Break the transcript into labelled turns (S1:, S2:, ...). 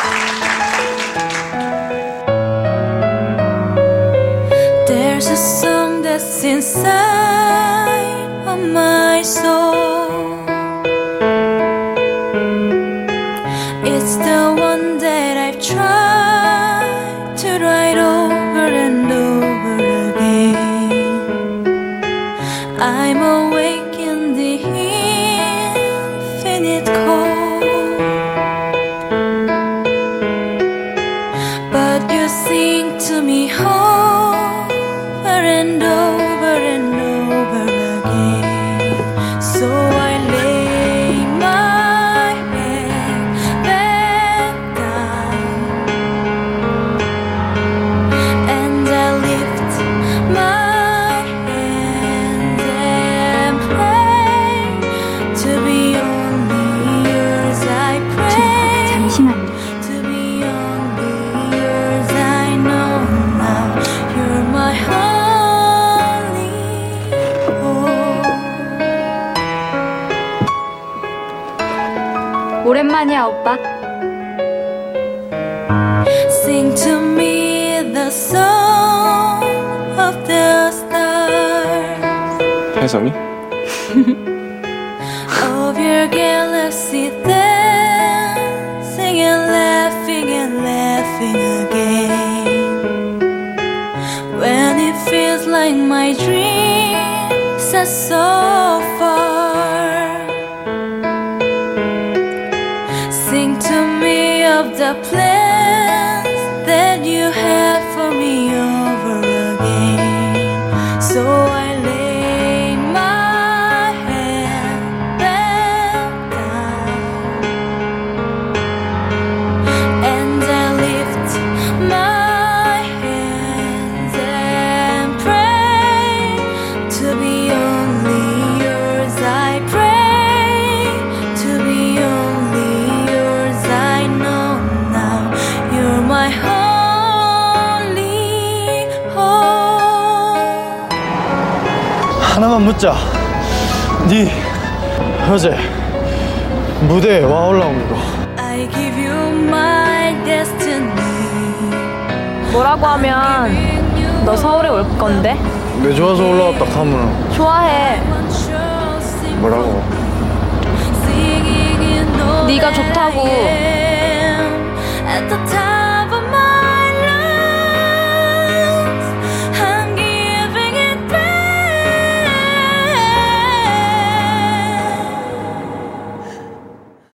S1: There's a song that's inside of my soul. It's the one that I've tried to write over and over again. I'm awake in the infinite cold, but you sing to me over and over and over again. So I lay my head back down and I lift my hands and pray to be only yours. I pray
S2: 잠시만요.
S1: to be only yours. I know now you're my only hope.
S2: 오랜만이야, 오빠.
S1: Sing to me the song of the stars,
S3: 혜성이?
S1: of your galaxy dancing and laughing again. When it feels like my dreams are so far, sing to me of the plans that you had for me over again. So I lay my head back down and I lift my hands and pray to be only yours. I pray to be only yours. I know now you're my only hope.
S4: 하나만 묻자. 네 어제 무대에 와 올라온 거.
S1: I give you my destiny.
S2: 뭐라고 하면 너 서울에 올 건데?
S4: 내 좋아서 올라왔다 하면
S2: 좋아해.
S4: 뭐라고?
S1: 네가
S2: 좋다고.